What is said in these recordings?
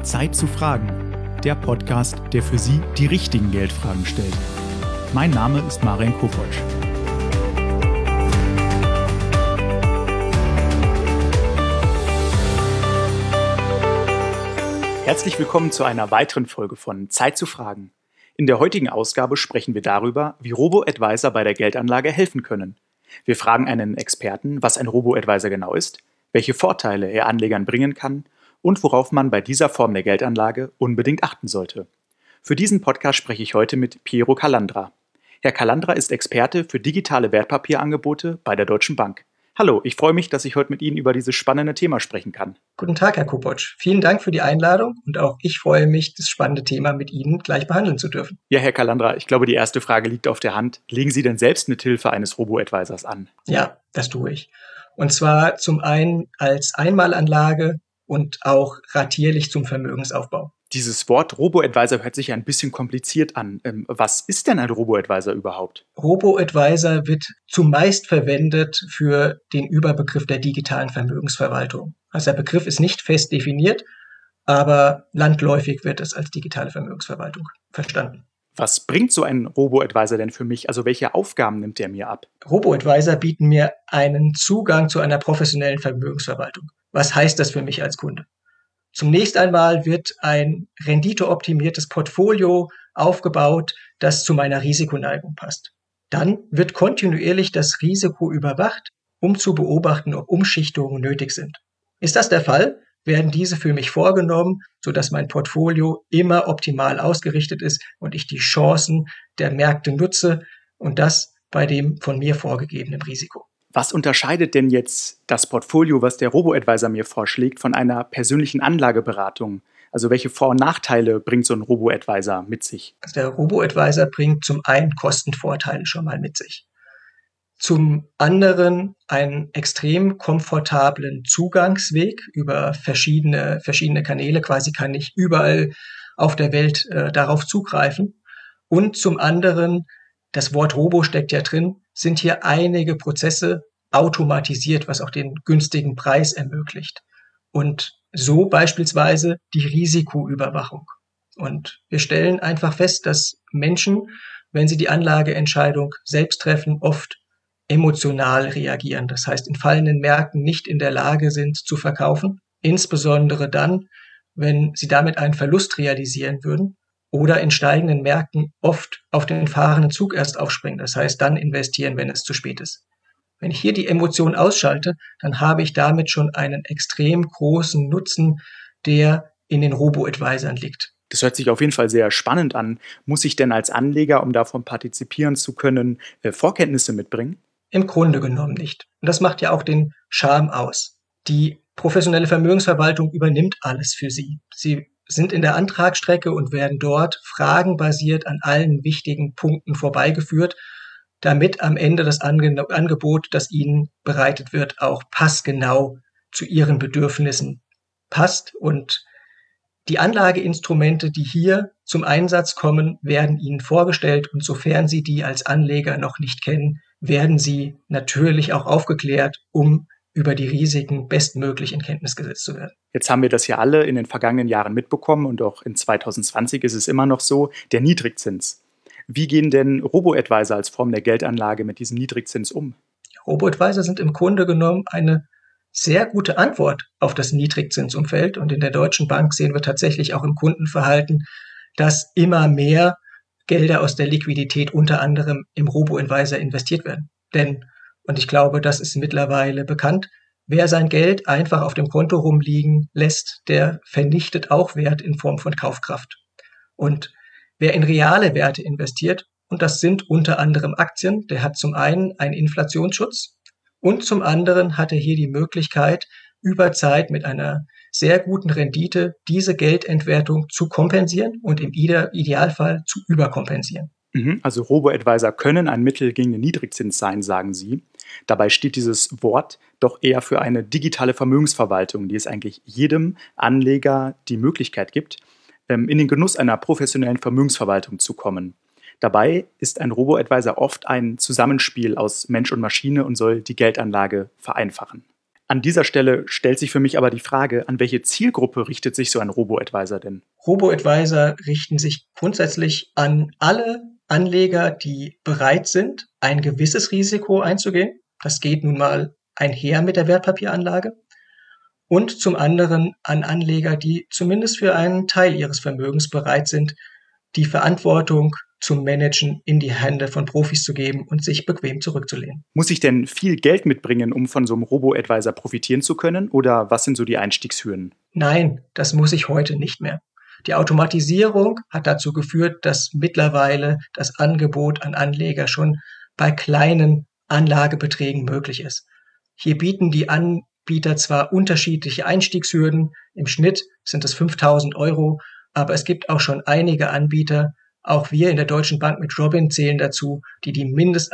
Zeit zu fragen, der Podcast, der für Sie die richtigen Geldfragen stellt. Mein Name ist Marian Kopotsch. Herzlich willkommen zu einer weiteren Folge von Zeit zu fragen. In der heutigen Ausgabe sprechen wir darüber, wie Robo-Advisor bei der Geldanlage helfen können. Wir fragen einen Experten, was ein Robo-Advisor genau ist, welche Vorteile er Anlegern bringen kann und worauf man bei dieser Form der Geldanlage unbedingt achten sollte. Für diesen Podcast spreche ich heute mit Piero Calandra. Herr Calandra ist Experte für digitale Wertpapierangebote bei der Deutschen Bank. Hallo, ich freue mich, dass ich heute mit Ihnen über dieses spannende Thema sprechen kann. Guten Tag, Herr Kopotsch. Vielen Dank für die Einladung und auch ich freue mich, das spannende Thema mit Ihnen gleich behandeln zu dürfen. Ja, Herr Calandra, ich glaube, die erste Frage liegt auf der Hand. Legen Sie denn selbst mit Hilfe eines Robo-Advisors an? Ja, das tue ich. Und zwar zum einen als Einmalanlage und auch ratierlich zum Vermögensaufbau. Dieses Wort Robo-Advisor hört sich ja ein bisschen kompliziert an. Was ist denn ein Robo-Advisor überhaupt? Robo-Advisor wird zumeist verwendet für den Überbegriff der digitalen Vermögensverwaltung. Also der Begriff ist nicht fest definiert, aber landläufig wird es als digitale Vermögensverwaltung verstanden. Was bringt so ein Robo-Advisor denn für mich? Also welche Aufgaben nimmt der mir ab? Robo-Advisor bieten mir einen Zugang zu einer professionellen Vermögensverwaltung. Was heißt das für mich als Kunde? Zunächst einmal wird ein renditeoptimiertes Portfolio aufgebaut, das zu meiner Risikoneigung passt. Dann wird kontinuierlich das Risiko überwacht, um zu beobachten, ob Umschichtungen nötig sind. Ist das der Fall, werden diese für mich vorgenommen, sodass mein Portfolio immer optimal ausgerichtet ist und ich die Chancen der Märkte nutze und das bei dem von mir vorgegebenen Risiko. Was unterscheidet denn jetzt das Portfolio, was der Robo-Advisor mir vorschlägt, von einer persönlichen Anlageberatung? Also welche Vor- und Nachteile bringt so ein Robo-Advisor mit sich? Der Robo-Advisor bringt zum einen Kostenvorteile schon mal mit sich. Zum anderen einen extrem komfortablen Zugangsweg über verschiedene Kanäle. Quasi kann ich überall auf der Welt darauf zugreifen. Und zum anderen, das Wort Robo steckt ja drin, sind hier einige Prozesse automatisiert, was auch den günstigen Preis ermöglicht. Und so beispielsweise die Risikoüberwachung. Und wir stellen einfach fest, dass Menschen, wenn sie die Anlageentscheidung selbst treffen, oft emotional reagieren. Das heißt, in fallenden Märkten nicht in der Lage sind zu verkaufen, insbesondere dann, wenn sie damit einen Verlust realisieren würden oder in steigenden Märkten oft auf den fahrenden Zug erst aufspringen. Das heißt, dann investieren, wenn es zu spät ist. Wenn ich hier die Emotionen ausschalte, dann habe ich damit schon einen extrem großen Nutzen, der in den Robo-Advisoren liegt. Das hört sich auf jeden Fall sehr spannend an. Muss ich denn als Anleger, um davon partizipieren zu können, Vorkenntnisse mitbringen? Im Grunde genommen nicht. Und das macht ja auch den Charme aus. Die professionelle Vermögensverwaltung übernimmt alles für Sie. Sie sind in der Antragsstrecke und werden dort fragenbasiert an allen wichtigen Punkten vorbeigeführt, damit am Ende das Angebot, das Ihnen bereitet wird, auch passgenau zu Ihren Bedürfnissen passt. Und die Anlageinstrumente, die hier zum Einsatz kommen, werden Ihnen vorgestellt. Und sofern Sie die als Anleger noch nicht kennen, werden Sie natürlich auch aufgeklärt, um über die Risiken bestmöglich in Kenntnis gesetzt zu werden. Jetzt haben wir das ja alle in den vergangenen Jahren mitbekommen und auch in 2020 ist es immer noch so, der Niedrigzins. Wie gehen denn Robo-Advisor als Form der Geldanlage mit diesem Niedrigzins um? Robo-Advisor sind im Grunde genommen eine sehr gute Antwort auf das Niedrigzinsumfeld und in der Deutschen Bank sehen wir tatsächlich auch im Kundenverhalten, dass immer mehr Gelder aus der Liquidität unter anderem im Robo-Advisor investiert werden. Denn, und ich glaube, das ist mittlerweile bekannt, wer sein Geld einfach auf dem Konto rumliegen lässt, der vernichtet auch Wert in Form von Kaufkraft. Und wer in reale Werte investiert, und das sind unter anderem Aktien, der hat zum einen einen Inflationsschutz und zum anderen hat er hier die Möglichkeit, über Zeit mit einer sehr guten Rendite diese Geldentwertung zu kompensieren und im Idealfall zu überkompensieren. Also Robo-Advisor können ein Mittel gegen den Niedrigzins sein, sagen Sie. Dabei steht dieses Wort doch eher für eine digitale Vermögensverwaltung, die es eigentlich jedem Anleger die Möglichkeit gibt, in den Genuss einer professionellen Vermögensverwaltung zu kommen. Dabei ist ein Robo-Advisor oft ein Zusammenspiel aus Mensch und Maschine und soll die Geldanlage vereinfachen. An dieser Stelle stellt sich für mich aber die Frage, an welche Zielgruppe richtet sich so ein Robo-Advisor denn? Robo-Advisor richten sich grundsätzlich an alle Anleger, die bereit sind, ein gewisses Risiko einzugehen. Das geht nun mal einher mit der Wertpapieranlage. Und zum anderen an Anleger, die zumindest für einen Teil ihres Vermögens bereit sind, die Verantwortung zum Managen in die Hände von Profis zu geben und sich bequem zurückzulehnen. Muss ich denn viel Geld mitbringen, um von so einem Robo-Advisor profitieren zu können? Oder was sind so die Einstiegshürden? Nein, das muss ich heute nicht mehr. Die Automatisierung hat dazu geführt, dass mittlerweile das Angebot an Anleger schon bei kleinen Anlagebeträgen möglich ist. Hier bieten die Anbieter zwar unterschiedliche Einstiegshürden, im Schnitt sind es 5.000 €, aber es gibt auch schon einige Anbieter, auch wir in der Deutschen Bank mit Robin zählen dazu, die den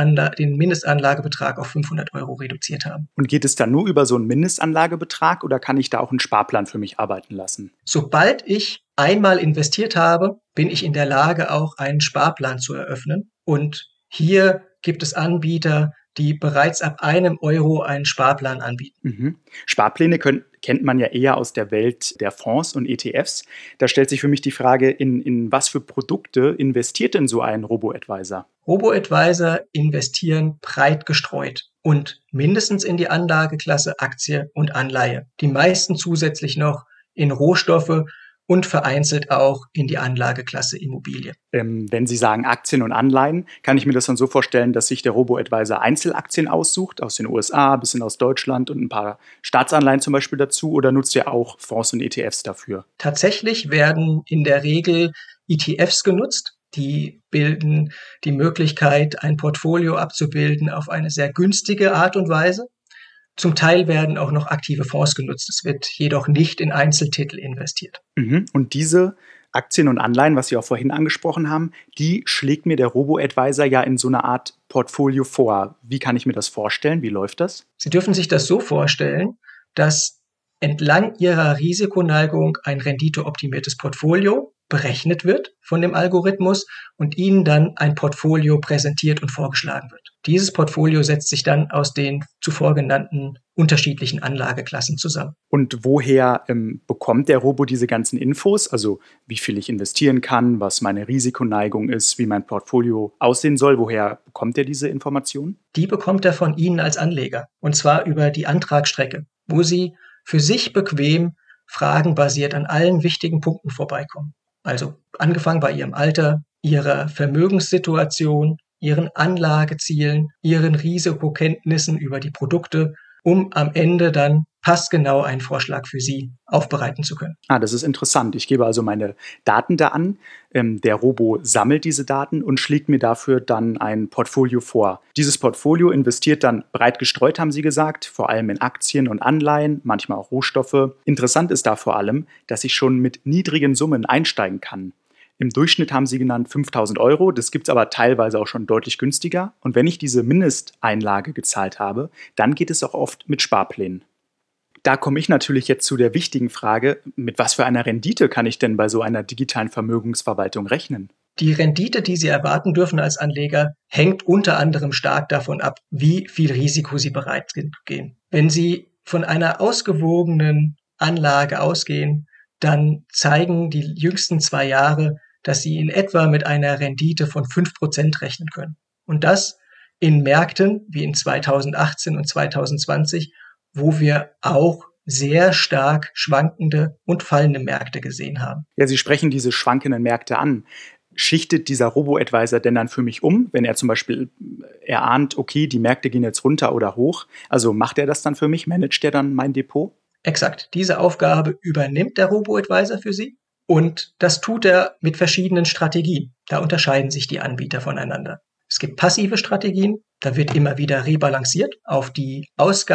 Mindestanlagebetrag auf 500 € reduziert haben. Und geht es dann nur über so einen Mindestanlagebetrag oder kann ich da auch einen Sparplan für mich arbeiten lassen? Sobald ich einmal investiert habe, bin ich in der Lage, auch einen Sparplan zu eröffnen. Und hier gibt es Anbieter, die bereits ab €1 einen Sparplan anbieten. Sparpläne kennt man ja eher aus der Welt der Fonds und ETFs. Da stellt sich für mich die Frage, in was für Produkte investiert denn so ein Robo-Advisor? Robo-Advisor investieren breit gestreut und mindestens in die Anlageklasse Aktie und Anleihe. Die meisten zusätzlich noch in Rohstoffe und vereinzelt auch in die Anlageklasse Immobilie. Wenn Sie sagen Aktien und Anleihen, kann ich mir das dann so vorstellen, dass sich der Robo-Advisor Einzelaktien aussucht, aus den USA, ein bisschen aus Deutschland und ein paar Staatsanleihen zum Beispiel dazu, oder nutzt ihr auch Fonds und ETFs dafür? Tatsächlich werden in der Regel ETFs genutzt. Die bilden die Möglichkeit, ein Portfolio abzubilden auf eine sehr günstige Art und Weise. Zum Teil werden auch noch aktive Fonds genutzt. Es wird jedoch nicht in Einzeltitel investiert. Und diese Aktien und Anleihen, was Sie auch vorhin angesprochen haben, die schlägt mir der Robo-Advisor ja in so einer Art Portfolio vor. Wie kann ich mir das vorstellen? Wie läuft das? Sie dürfen sich das so vorstellen, dass entlang Ihrer Risikoneigung ein renditeoptimiertes Portfolio berechnet wird von dem Algorithmus und Ihnen dann ein Portfolio präsentiert und vorgeschlagen wird. Dieses Portfolio setzt sich dann aus den zuvor genannten unterschiedlichen Anlageklassen zusammen. Und woher bekommt der Robo diese ganzen Infos? Also wie viel ich investieren kann, was meine Risikoneigung ist, wie mein Portfolio aussehen soll. Woher bekommt er diese Informationen? Die bekommt er von Ihnen als Anleger. Und zwar über die Antragsstrecke, wo Sie für sich bequem fragenbasiert an allen wichtigen Punkten vorbeikommen. Also angefangen bei Ihrem Alter, Ihrer Vermögenssituation, Ihren Anlagezielen, Ihren Risikokenntnissen über die Produkte, um am Ende dann passgenau einen Vorschlag für Sie aufbereiten zu können. Das ist interessant. Ich gebe also meine Daten da an. Der Robo sammelt diese Daten und schlägt mir dafür dann ein Portfolio vor. Dieses Portfolio investiert dann breit gestreut, haben Sie gesagt, vor allem in Aktien und Anleihen, manchmal auch Rohstoffe. Interessant ist da vor allem, dass ich schon mit niedrigen Summen einsteigen kann. Im Durchschnitt haben Sie genannt 5.000 €, das gibt es aber teilweise auch schon deutlich günstiger. Und wenn ich diese Mindesteinlage gezahlt habe, dann geht es auch oft mit Sparplänen. Da komme ich natürlich jetzt zu der wichtigen Frage, mit was für einer Rendite kann ich denn bei so einer digitalen Vermögensverwaltung rechnen? Die Rendite, die Sie erwarten dürfen als Anleger, hängt unter anderem stark davon ab, wie viel Risiko Sie bereit sind zu gehen. Wenn Sie von einer ausgewogenen Anlage ausgehen, dann zeigen die jüngsten 2 Jahre, dass Sie in etwa mit einer Rendite von 5% rechnen können. Und das in Märkten wie in 2018 und 2020, wo wir auch sehr stark schwankende und fallende Märkte gesehen haben. Ja, Sie sprechen diese schwankenden Märkte an. Schichtet dieser Robo-Advisor denn dann für mich um, wenn er zum Beispiel erahnt, okay, die Märkte gehen jetzt runter oder hoch? Also macht er das dann für mich? Managt er dann mein Depot? Exakt. Diese Aufgabe übernimmt der Robo-Advisor für Sie und das tut er mit verschiedenen Strategien. Da unterscheiden sich die Anbieter voneinander. Es gibt passive Strategien, da wird immer wieder rebalanciert auf die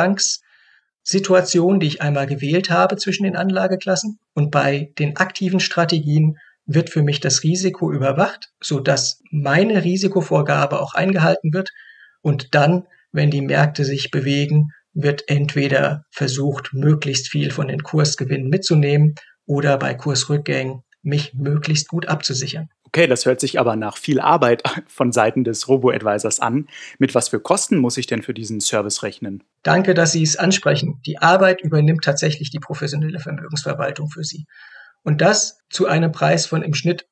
Ausgangssituation, die ich einmal gewählt habe zwischen den Anlageklassen. Und bei den aktiven Strategien wird für mich das Risiko überwacht, sodass meine Risikovorgabe auch eingehalten wird. Und dann, wenn die Märkte sich bewegen, wird entweder versucht, möglichst viel von den Kursgewinnen mitzunehmen oder bei Kursrückgängen mich möglichst gut abzusichern. Okay, das hört sich aber nach viel Arbeit von Seiten des Robo-Advisors an. Mit was für Kosten muss ich denn für diesen Service rechnen? Danke, dass Sie es ansprechen. Die Arbeit übernimmt tatsächlich die professionelle Vermögensverwaltung für Sie. Und das zu einem Preis von im Schnitt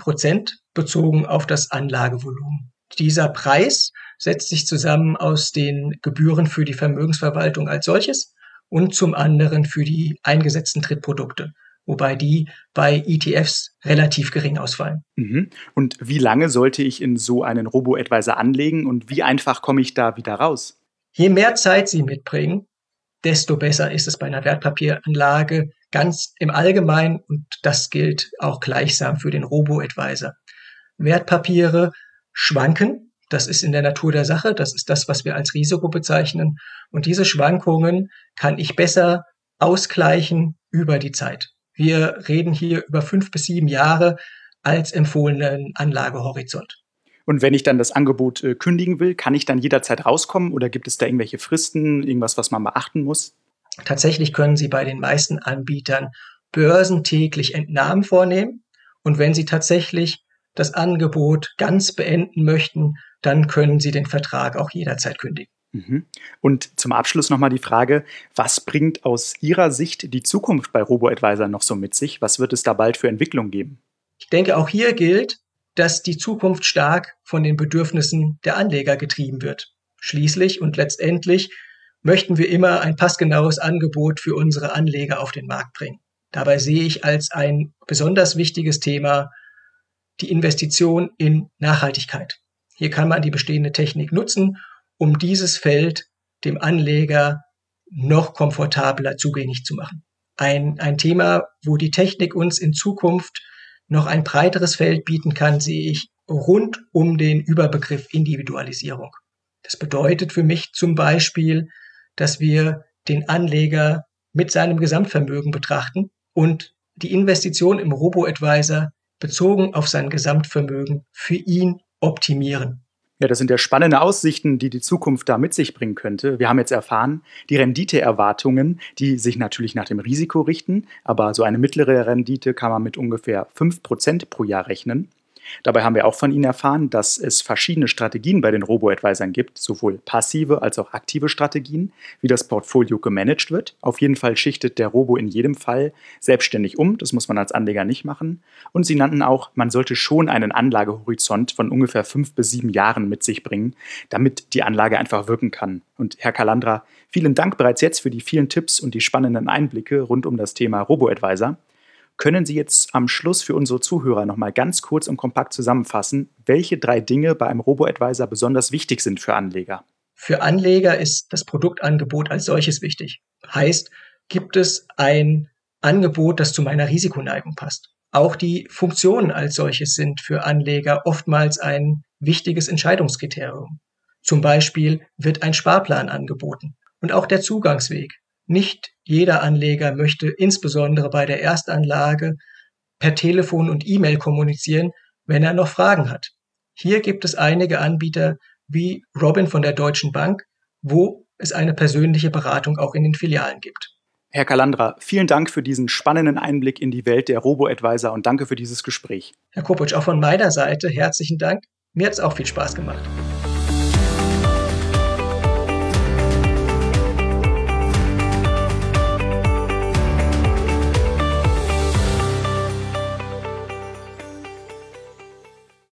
1% bezogen auf das Anlagevolumen. Dieser Preis setzt sich zusammen aus den Gebühren für die Vermögensverwaltung als solches und zum anderen für die eingesetzten Drittprodukte, wobei die bei ETFs relativ gering ausfallen. Mhm. Und wie lange sollte ich in so einen Robo-Advisor anlegen und wie einfach komme ich da wieder raus? Je mehr Zeit Sie mitbringen, desto besser ist es bei einer Wertpapieranlage ganz im Allgemeinen und das gilt auch gleichsam für den Robo-Advisor. Wertpapiere schwanken, das ist in der Natur der Sache, das ist das, was wir als Risiko bezeichnen und diese Schwankungen kann ich besser ausgleichen über die Zeit. Wir reden hier über 5 bis 7 Jahre als empfohlenen Anlagehorizont. Und wenn ich dann das Angebot kündigen will, kann ich dann jederzeit rauskommen oder gibt es da irgendwelche Fristen, irgendwas, was man beachten muss? Tatsächlich können Sie bei den meisten Anbietern börsentäglich Entnahmen vornehmen und wenn Sie tatsächlich das Angebot ganz beenden möchten, dann können Sie den Vertrag auch jederzeit kündigen. Mhm. Und zum Abschluss nochmal die Frage, was bringt aus Ihrer Sicht die Zukunft bei Robo-Advisor noch so mit sich? Was wird es da bald für Entwicklungen geben? Ich denke, auch hier gilt, dass die Zukunft stark von den Bedürfnissen der Anleger getrieben wird. Schließlich und letztendlich möchten wir immer ein passgenaues Angebot für unsere Anleger auf den Markt bringen. Dabei sehe ich als ein besonders wichtiges Thema die Investition in Nachhaltigkeit. Hier kann man die bestehende Technik nutzen, um dieses Feld dem Anleger noch komfortabler zugänglich zu machen. Ein Thema, wo die Technik uns in Zukunft noch ein breiteres Feld bieten kann, sehe ich rund um den Überbegriff Individualisierung. Das bedeutet für mich zum Beispiel, dass wir den Anleger mit seinem Gesamtvermögen betrachten und die Investition im Robo-Advisor bezogen auf sein Gesamtvermögen für ihn optimieren. Ja, das sind ja spannende Aussichten, die die Zukunft da mit sich bringen könnte. Wir haben jetzt erfahren, die Renditeerwartungen, die sich natürlich nach dem Risiko richten, aber so eine mittlere Rendite kann man mit ungefähr 5% pro Jahr rechnen. Dabei haben wir auch von Ihnen erfahren, dass es verschiedene Strategien bei den Robo-Advisern gibt, sowohl passive als auch aktive Strategien, wie das Portfolio gemanagt wird. Auf jeden Fall schichtet der Robo in jedem Fall selbstständig um, das muss man als Anleger nicht machen. Und Sie nannten auch, man sollte schon einen Anlagehorizont von ungefähr 5 bis 7 Jahren mit sich bringen, damit die Anlage einfach wirken kann. Und Herr Calandra, vielen Dank bereits jetzt für die vielen Tipps und die spannenden Einblicke rund um das Thema Robo-Advisor. Können Sie jetzt am Schluss für unsere Zuhörer noch mal ganz kurz und kompakt zusammenfassen, welche 3 Dinge bei einem Robo-Advisor besonders wichtig sind für Anleger? Für Anleger ist das Produktangebot als solches wichtig. Heißt, gibt es ein Angebot, das zu meiner Risikoneigung passt? Auch die Funktionen als solches sind für Anleger oftmals ein wichtiges Entscheidungskriterium. Zum Beispiel wird ein Sparplan angeboten und auch der Zugangsweg. Nicht jeder Anleger möchte insbesondere bei der Erstanlage per Telefon und E-Mail kommunizieren, wenn er noch Fragen hat. Hier gibt es einige Anbieter wie Robin von der Deutschen Bank, wo es eine persönliche Beratung auch in den Filialen gibt. Herr Calandra, vielen Dank für diesen spannenden Einblick in die Welt der Robo-Advisor und danke für dieses Gespräch. Herr Kopitsch, auch von meiner Seite herzlichen Dank. Mir hat es auch viel Spaß gemacht.